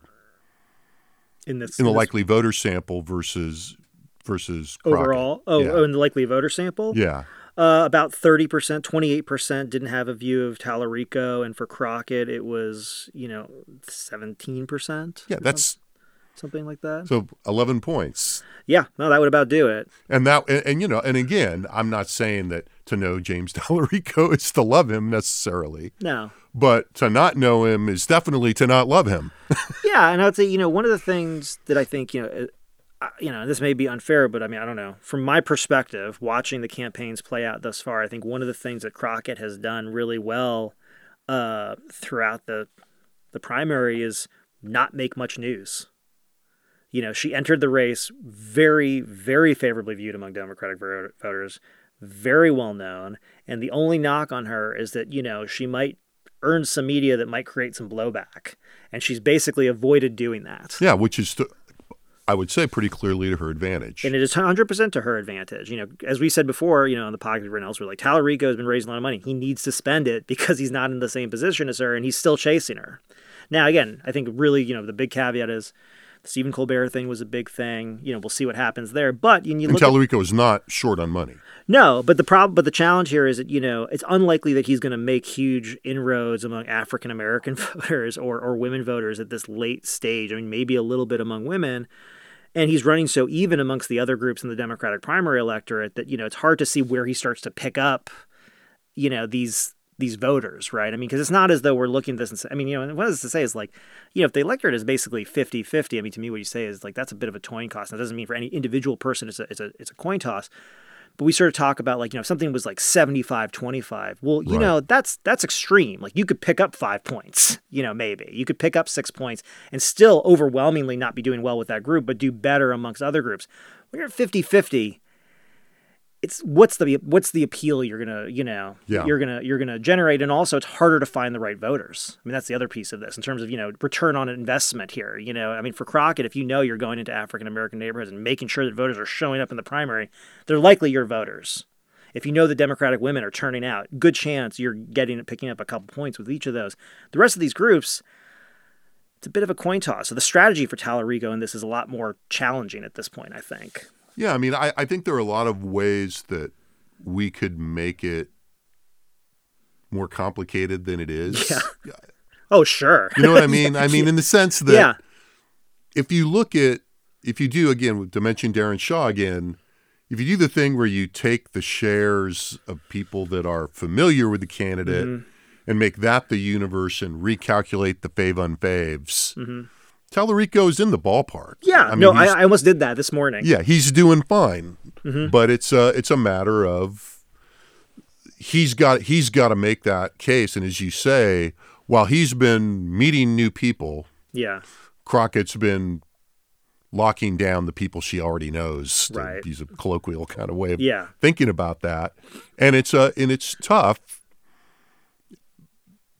in this, in the this likely voter sample versus versus Crockett? overall, oh, Yeah. oh, in the likely voter sample? Yeah. Uh, about thirty percent, twenty-eight percent didn't have a view of Tallarico, and for Crockett, it was, you know, seventeen percent. Yeah, that's something like that. so eleven points. Yeah, no, that would about do it. And that and, and you know, and again, I'm not saying that to know James Tallarico is to love him necessarily, No. but to not know him is definitely to not love him. Yeah, and I would say, you know, one of the things that I think, you know, uh, you know, this may be unfair, but I mean, I don't know. From my perspective, watching the campaigns play out thus far, I think one of the things that Crockett has done really well uh, throughout the the primary is not make much news. You know, she entered the race very, very favorably viewed among Democratic voters, very well known, and the only knock on her is that, you know, she might earn some media that might create some blowback, and she's basically avoided doing that. Yeah, which is, to, I would say, pretty clearly to her advantage. And it is one hundred percent to her advantage. You know, as we said before, you know, on the podcast and elsewhere, like Tallarico has been raising a lot of money. He needs to spend it because he's not in the same position as her, and he's still chasing her. Now, again, I think really, you know, the big caveat is the Stephen Colbert thing was a big thing. You know, we'll see what happens there. But you, you and look at, Tallarico is not short on money. no, but the problem, but the challenge here is that, you know, it's unlikely that he's going to make huge inroads among African American voters or or women voters at this late stage. I mean, maybe a little bit among women. And he's running so even amongst the other groups in the Democratic primary electorate that, you know, it's hard to see where he starts to pick up, you know, these these voters, right? I mean, because it's not as though we're looking at this and say, I mean, you know, what is to say is like, you know, if the electorate is basically fifty-fifty, I mean, to me, what you say is like, that's a bit of a coin toss. That doesn't mean for any individual person it's a, it's a, it's a coin toss. But we sort of talk about like, you know, if something was like seventy-five twenty-five, well, you Right. know, that's that's extreme. Like you could pick up five points, you know, maybe. You could pick up six points and still overwhelmingly not be doing well with that group, but do better amongst other groups. When you're at fifty-fifty, it's what's the what's the appeal you're gonna, you know, Yeah. you're gonna you're gonna generate, and also it's harder to find the right voters. I mean, that's the other piece of this in terms of, you know, return on investment here. You know, I mean, for Crockett, if you know you're going into African American neighborhoods and making sure that voters are showing up in the primary, they're likely your voters. If you know the Democratic women are turning out, good chance you're getting picking up a couple points with each of those. The rest of these groups, it's a bit of a coin toss. So the strategy for Tallarico in this is a lot more challenging at this point, I think. Yeah, I mean, I, I think there are a lot of ways that we could make it more complicated than it is. Yeah. Oh, sure. You know what I mean? I mean, in the sense that Yeah. if you look at, if you do, again, to mention Darren Shaw again, if you do the thing where you take the shares of people that are familiar with the candidate Mm-hmm. and make that the universe and recalculate the fave unfaves, Mm-hmm. Tallarico's in the ballpark. Yeah. I mean, no, I, he's- I almost did that this morning. Yeah, he's doing fine, Mm-hmm. but it's a it's a matter of he's got he's got to make that case, and as you say, while he's been meeting new people, Yeah. Crockett's been locking down the people she already knows. To Right. use a colloquial kind of way of Yeah. thinking about that, and it's a and it's tough.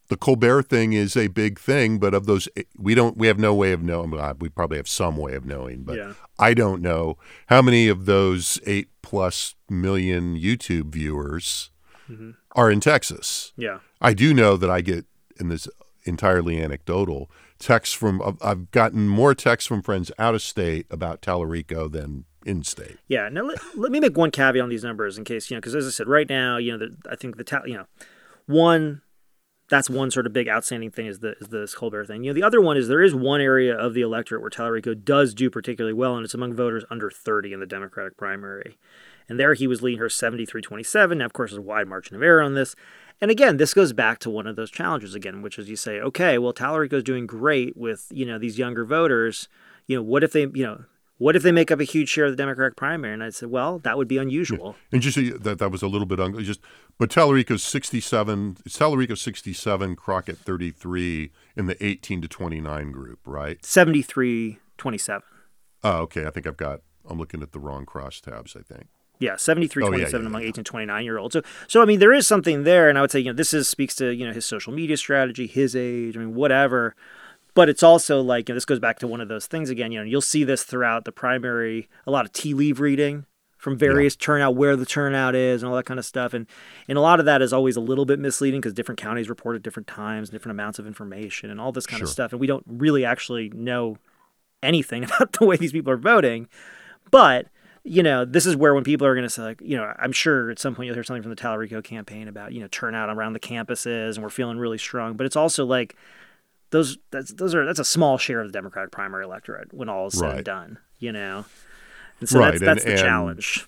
the Colbert thing is a big thing, but of those, we don't, we have no way of knowing. We probably have some way of knowing, but yeah. I don't know how many of those eight plus million YouTube viewers mm-hmm. are in Texas. Yeah. I do know that I get, in this entirely anecdotal, texts from, I've gotten more texts from friends out of state about Tallarico than in state. Yeah. Now, let, let me make one caveat on these numbers in case, you know, because as I said, right now, you know, the, I think the, you know, one, that's one sort of big outstanding thing is the is the Colbert thing. You know, the other one is there is one area of the electorate where Tallarico does do particularly well, and it's among voters under thirty in the Democratic primary. And there he was leading her seventy-three twenty-seven. Now, of course, there's a wide margin of error on this. And again, this goes back to one of those challenges again, which is you say, okay, well, Tallarico's doing great with, you know, these younger voters. You know, what if they, you know, what if they make up a huge share of the Democratic primary? And I'd say, well, that would be unusual. Yeah. And just so you, that that was a little bit un- just, but Tallarico's sixty-seven. It's Tallarico sixty-seven, Crockett thirty-three in the eighteen to twenty-nine group, right? seventy-three twenty-seven. Oh, okay. I think I've got. I'm looking at the wrong crosstabs. I think. Yeah, seventy-three twenty-seven oh, yeah, yeah, among yeah. eighteen to twenty-nine year olds. So, so I mean, there is something there, and I would say, you know, this is speaks to you know his social media strategy, his age. I mean, whatever. But it's also like, you know, this goes back to one of those things again, you know, you'll see this throughout the primary, a lot of tea leaf reading from various yeah. turnout, where the turnout is and all that kind of stuff. And and a lot of that is always a little bit misleading because different counties report at different times, different amounts of information and all this kind sure. of stuff. And we don't really actually know anything about the way these people are voting. But, you know, this is where when people are going to say, like, you know, I'm sure at some point you'll hear something from the Tallarico campaign about, you know, turnout around the campuses and we're feeling really strong. But it's also like, Those that's those are that's a small share of the Democratic primary electorate when all is said right. and done, you know, and so right. that's that's and, the and, challenge.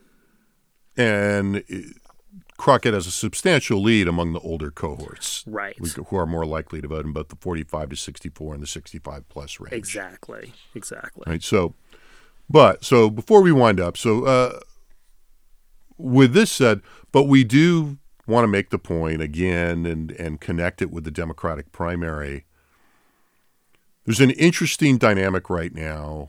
And Crockett has a substantial lead among the older cohorts, right, who are more likely to vote in both the forty-five to sixty-four and the sixty-five plus range. Exactly, exactly. Right. So, but so before we wind up, so uh, with this said, but we do want to make the point again and and connect it with the Democratic primary. There's an interesting dynamic right now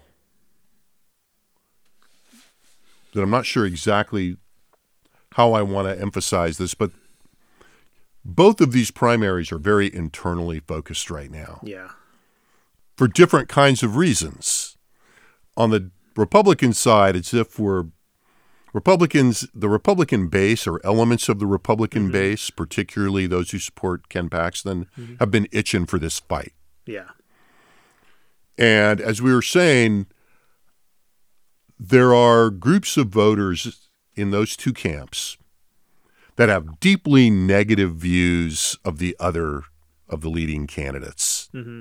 that I'm not sure exactly how I want to emphasize this, but both of these primaries are very internally focused right now. Yeah. For different kinds of reasons. On the Republican side, it's if we're Republicans, the Republican base or elements of the Republican mm-hmm. base, particularly those who support Ken Paxton, mm-hmm. have been itching for this fight. Yeah. And as we were saying, there are groups of voters in those two camps that have deeply negative views of the other of the leading candidates. Mm-hmm.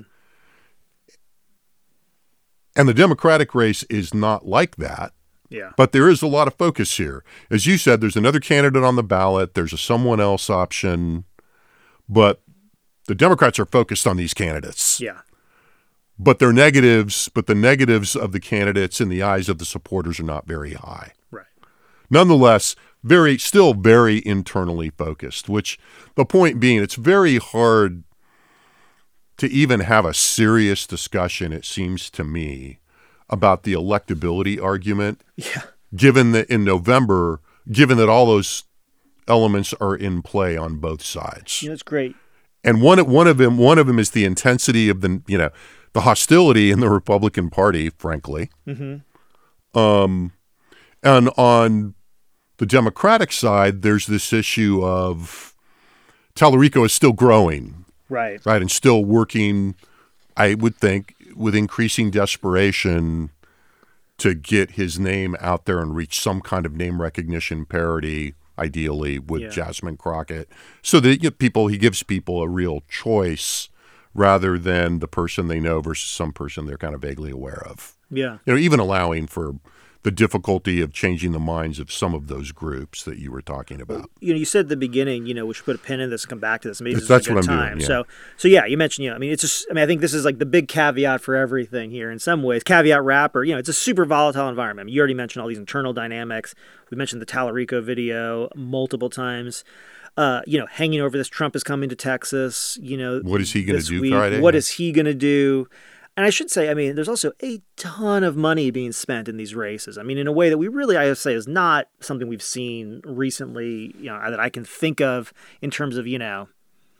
And the Democratic race is not like that. Yeah. But there is a lot of focus here. As you said, there's another candidate on the ballot. There's a someone else option. But the Democrats are focused on these candidates. Yeah. But their negatives, but the negatives of the candidates in the eyes of the supporters are not very high. Right. Nonetheless, very, still very internally focused, which the point being, it's very hard to even have a serious discussion, it seems to me, about the electability argument. Yeah. Given that in November, given that all those elements are in play on both sides. Yeah, that's great. And one one of them one of them is the intensity of the, you know, the hostility in the Republican Party, frankly. Mm-hmm. Um, and on the Democratic side, there's this issue of Tallarico is still growing. Right. Right. And still working, I would think, with increasing desperation to get his name out there and reach some kind of name recognition parity, ideally, with yeah. Jasmine Crockett, so that, you know, people, he gives people a real choice rather than the person they know versus some person they're kind of vaguely aware of. Yeah. You know, even allowing for the difficulty of changing the minds of some of those groups that you were talking about. Well, you know, you said at the beginning, you know, we should put a pin in this and come back to this. Maybe this That's is a good what I'm time. doing, yeah. So, so yeah, you mentioned, you know, I mean, it's just, I mean, I think this is like the big caveat for everything here in some ways. Caveat wrapper, you know, it's a super volatile environment. I mean, you already mentioned all these internal dynamics. We mentioned the Tallarico video multiple times. Uh, you know, hanging over this, Trump is coming to Texas. You know, what is he going to do week. Friday? What is he going to do? And I should say, I mean, there's also a ton of money being spent in these races. I mean, in a way that we really, I would say, is not something we've seen recently, you know, that I can think of in terms of, you know,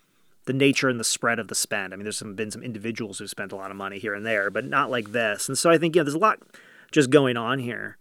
the nature and the spread of the spend. I mean, there's some, been some individuals who've spent a lot of money here and there, but not like this. And so I think, yeah, there's a lot just going on here.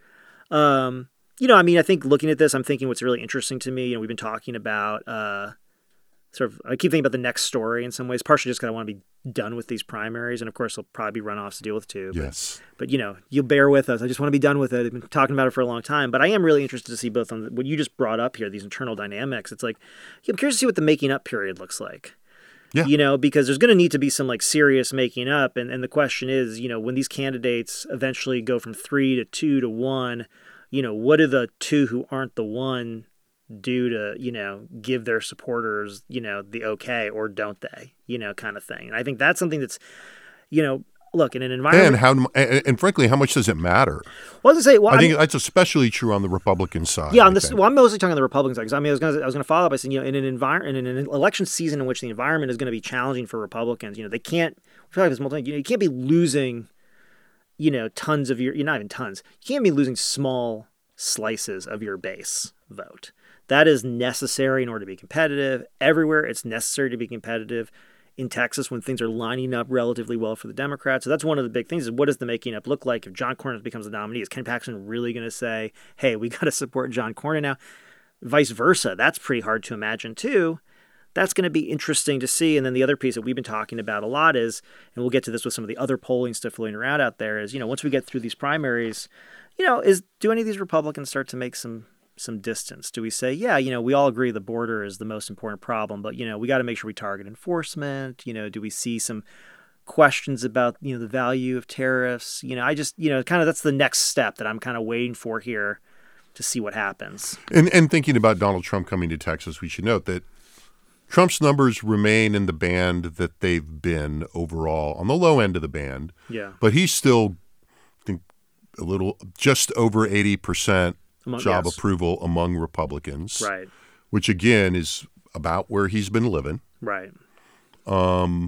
Um, you know, I mean, I think looking at this, I'm thinking what's really interesting to me, you know, we've been talking about, uh, sort of, I keep thinking about the next story in some ways, partially just because I want to be done with these primaries. And of course, there'll probably be runoffs to deal with too. Yes. But, but, you know, you'll bear with us. I just want to be done with it. I've been talking about it for a long time. But I am really interested to see both on the, what you just brought up here, these internal dynamics. It's like, I'm curious to see what the making up period looks like. Yeah. You know, because there's going to need to be some like serious making up. And, and the question is, you know, when these candidates eventually go from three to two to one, you know, what do the two who aren't the one do to, you know, give their supporters, you know, the okay, or don't they, you know, kind of thing. And I think that's something that's, you know, look, in an environment. And how, and, and frankly, how much does it matter? Well, I was gonna say, well, I I think mean, that's especially true on the Republican side. yeah, on I this, think. well, I'm mostly talking on the Republican side because I mean, I was going to, I was going to follow up by saying, you know, in an environment, in an election season in which the environment is going to be challenging for Republicans, you know, they can't, I feel like this multi, you know, you can't be losing, you know, tons of your, you're not even tons, you can't be losing small slices of your base vote. That is necessary in order to be competitive. Everywhere it's necessary to be competitive. In Texas, when things are lining up relatively well for the Democrats. So that's one of the big things is what does the making up look like if John Cornyn becomes the nominee? Is Ken Paxton really going to say, hey, we got to support John Cornyn now? Vice versa. That's pretty hard to imagine too. That's going to be interesting to see. And then the other piece that we've been talking about a lot is, and we'll get to this with some of the other polling stuff floating around out there, is, you know, once we get through these primaries, you know, is do any of these Republicans start to make some some distance? Do we say, yeah, you know, we all agree the border is the most important problem, but, you know, we got to make sure we target enforcement. You know, do we see some questions about, you know, the value of tariffs? You know, I just, you know, kind of that's the next step that I'm kind of waiting for here to see what happens. And, and thinking about Donald Trump coming to Texas, we should note that Trump's numbers remain in the band that they've been overall, on the low end of the band. Yeah. But he's still, I think, a little, just over eighty percent Among, job yes. approval among Republicans, right? Which again is about where he's been living, right? Um,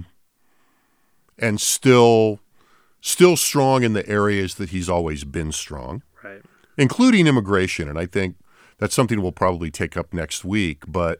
and still, still strong in the areas that he's always been strong, right? Including immigration, and I think that's something we'll probably take up next week. But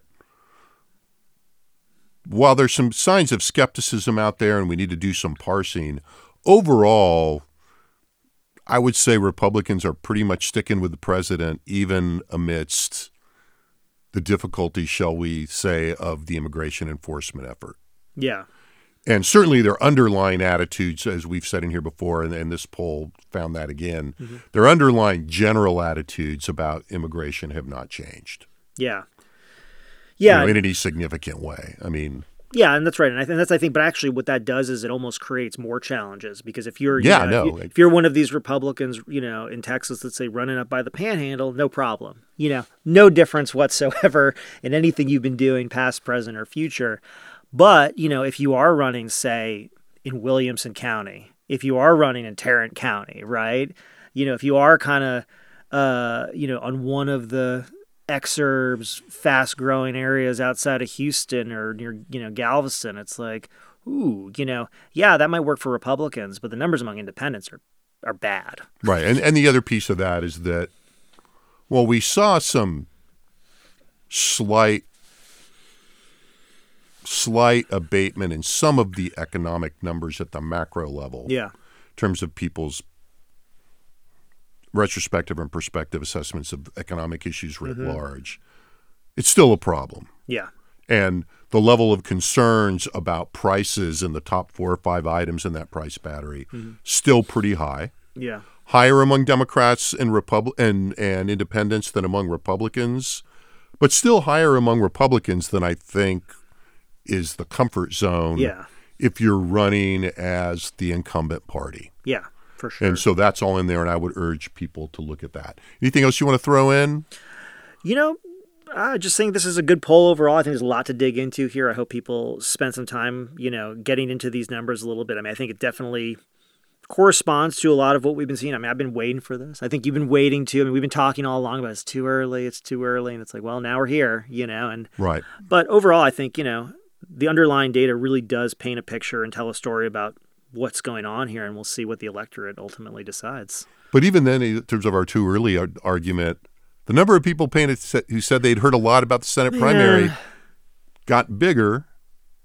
while there's some signs of skepticism out there, and we need to do some parsing, overall, I would say Republicans are pretty much sticking with the president, even amidst the difficulty, shall we say, of the immigration enforcement effort. Yeah. And certainly their underlying attitudes, as we've said in here before, and, and this poll found that again, mm-hmm. their underlying general attitudes about immigration have not changed. Yeah. Yeah. You know, in any significant way. I mean... Yeah, and that's right, and I think that's I think, but actually, what that does is it almost creates more challenges because if you're, yeah, you know, no, if, you, if you're one of these Republicans, you know, in Texas, let's say running up by the Panhandle, no problem, you know, no difference whatsoever in anything you've been doing, past, present, or future. But you know, if you are running, say, in Williamson County, if you are running in Tarrant County, right, you know, if you are kind of, uh, you know, on one of the exurbs, fast-growing areas outside of Houston or near, you know, Galveston, it's like, ooh, you know, yeah, that might work for Republicans, but the numbers among independents are are bad. Right, and and the other piece of that is that, well, we saw some slight, slight abatement in some of the economic numbers at the macro level. Yeah, in terms of people's retrospective and prospective assessments of economic issues writ mm-hmm. large, it's still a problem. Yeah. And the level of concerns about prices in the top four or five items in that price battery, mm-hmm. still pretty high. Yeah. Higher among Democrats and, Repub- and, and independents than among Republicans, but still higher among Republicans than I think is the comfort zone yeah. if you're running as the incumbent party. Yeah. For sure. And so that's all in there, and I would urge people to look at that. Anything else you want to throw in? You know, I just think this is a good poll overall. I think there's a lot to dig into here. I hope people spend some time, you know, getting into these numbers a little bit. I mean, I think it definitely corresponds to a lot of what we've been seeing. I mean, I've been waiting for this. I think you've been waiting too. I mean, we've been talking all along about it's too early, it's too early, and it's like, well, now we're here, you know. And right. But overall, I think, you know, the underlying data really does paint a picture and tell a story about what's going on here, and we'll see what the electorate ultimately decides. But even then, in terms of our too early ar- argument, the number of people painted who said they'd heard a lot about the Senate primary yeah. got bigger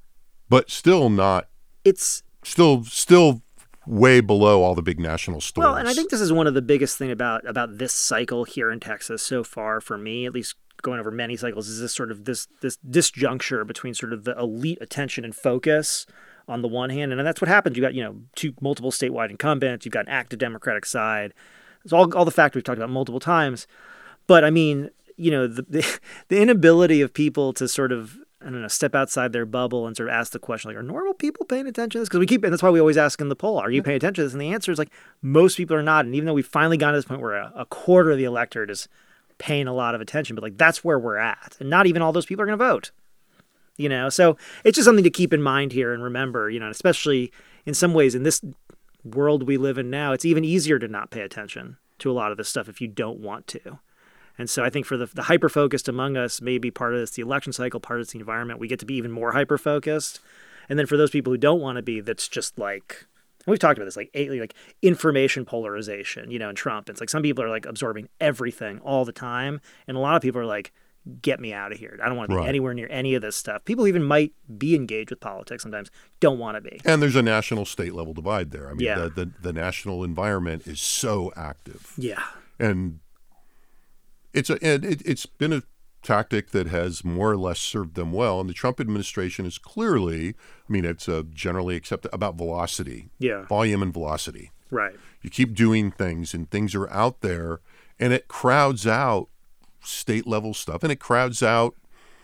but still not. It's still still way below all the big national stories. Well, and I think this is one of the biggest thing about about this cycle here in Texas so far for me, at least going over many cycles, is this sort of this this disjuncture between sort of the elite attention and focus on the one hand, and that's what happens. You got, you know, two multiple statewide incumbents, you've got an active Democratic side. It's all all the factors we've talked about multiple times. But I mean, you know, the the, the inability of people to sort of, I don't know, step outside their bubble and sort of ask the question, like, are normal people paying attention to this? Because we keep, and that's why we always ask in the poll, are you paying attention to this? And the answer is like, most people are not. And even though we've finally gotten to this point where a, a quarter of the electorate is paying a lot of attention, but like, that's where we're at. And not even all those people are going to vote, you know? So it's just something to keep in mind here and remember, you know, especially in some ways in this world we live in now, it's even easier to not pay attention to a lot of this stuff if you don't want to. And so I think for the, the hyper-focused among us, maybe part of this, the election cycle, part of it's the environment, we get to be even more hyper-focused. And then for those people who don't want to be, that's just like, and we've talked about this, like like information polarization, you know, in Trump. It's like some people are like absorbing everything all the time. And a lot of people are like, get me out of here. I don't want to be right. anywhere near any of this stuff. People even might be engaged with politics sometimes, don't want to be. And there's a national state level divide there. I mean, yeah. the, the, the national environment is so active. Yeah. And It's a it, it's been a tactic that has more or less served them well, and the Trump administration is clearly, I mean, it's a generally accepted about velocity, yeah, volume and velocity. Right. You keep doing things, and things are out there, and it crowds out state level stuff, and it crowds out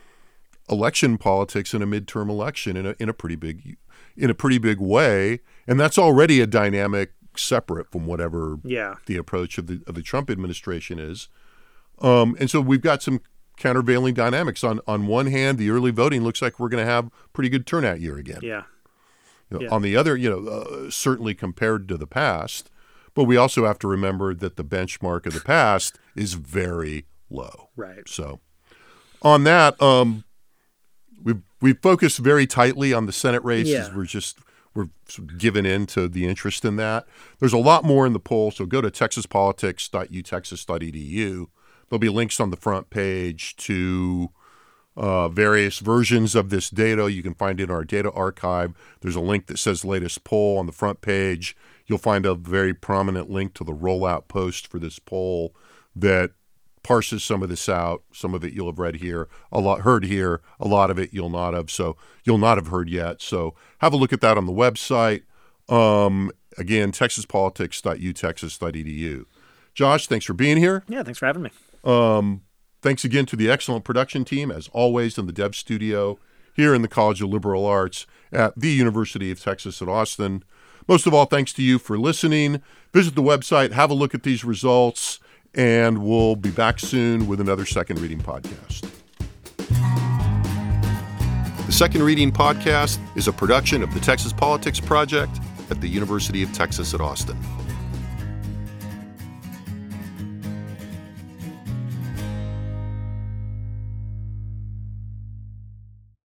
election politics in a midterm election in a in a pretty big in a pretty big way, and that's already a dynamic separate from whatever yeah. the approach of the of the Trump administration is. Um, and so we've got some countervailing dynamics. On on one hand, the early voting looks like we're going to have pretty good turnout year again. Yeah. You know, yeah. On the other, you know, uh, certainly compared to the past, but we also have to remember that the benchmark of the past is very low. Right. So on that, um, we've we've focused very tightly on the Senate race. Yeah. We're just we're sort of given in to the interest in that. There's a lot more in the poll, so go to texas politics dot u texas dot e d u. There'll be links on the front page to uh, various versions of this data. You can find it in our data archive. There's a link that says latest poll on the front page. You'll find a very prominent link to the rollout post for this poll that parses some of this out. Some of it you'll have read here, a lot heard here, a lot of it you'll not have. So you'll not have heard yet. So have a look at that on the website. Um, again, texas politics dot u texas dot e d u. Josh, thanks for being here. Yeah, thanks for having me. Um, thanks again to the excellent production team, as always, in the Dev Studio here in the College of Liberal Arts at the University of Texas at Austin. Most of all, thanks to you for listening. Visit the website, have a look at these results, and we'll be back soon with another Second Reading podcast. The Second Reading podcast is a production of the Texas Politics Project at the University of Texas at Austin.